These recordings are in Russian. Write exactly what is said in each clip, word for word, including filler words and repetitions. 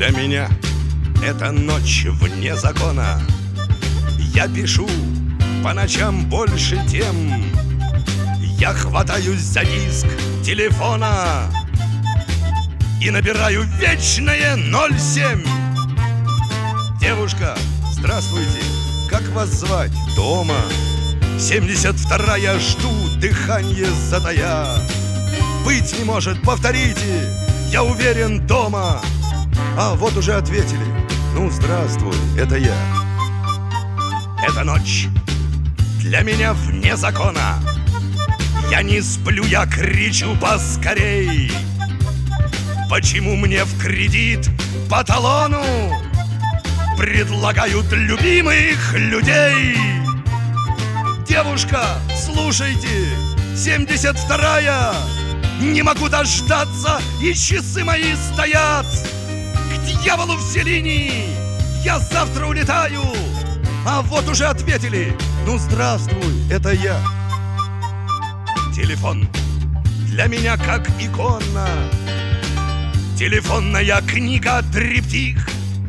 Для меня это ночь вне закона. Я пишу по ночам больше тем. Я хватаюсь за диск телефона и набираю вечное ноль семь. Девушка, здравствуйте, как вас звать? Дома. Семьдесят вторая, жду, дыхание затая. Быть не может, повторите, я уверен, дома. А вот уже ответили. Ну, здравствуй, это я. Эта ночь для меня вне закона. Я не сплю, я кричу поскорей. Почему мне в кредит по талону предлагают любимых людей? Девушка, слушайте, семьдесят вторая, не могу дождаться, и часы мои стоят. К дьяволу все линии, я завтра улетаю. А вот уже ответили. Ну, здравствуй, это я. Телефон для меня как икона. Телефонная книга триптих.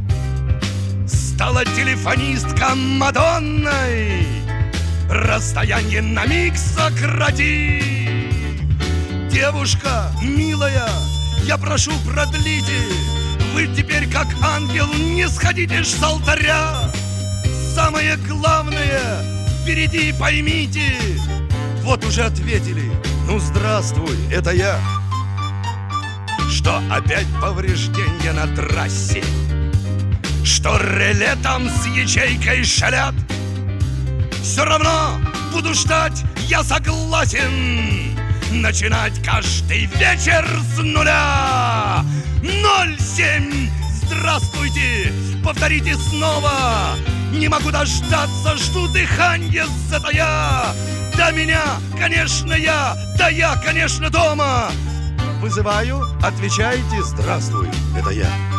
Стала телефонистка Мадонной. Расстояние на миг сократи. Девушка, милая, я прошу, продлите. Вы теперь как ангел не сходите ж с алтаря. Самое главное впереди, поймите. Вот уже ответили. Ну, здравствуй, это я. Что опять повреждения на трассе? Что реле там с ячейкой шалят? Все равно буду ждать, я согласен. Начинать каждый вечер с нуля. Ноль семь, здравствуйте, повторите снова. Не могу дождаться, жду дыхание затая. Да меня, конечно, я, да я, конечно, дома. Вызываю, отвечайте, здравствуй, это я.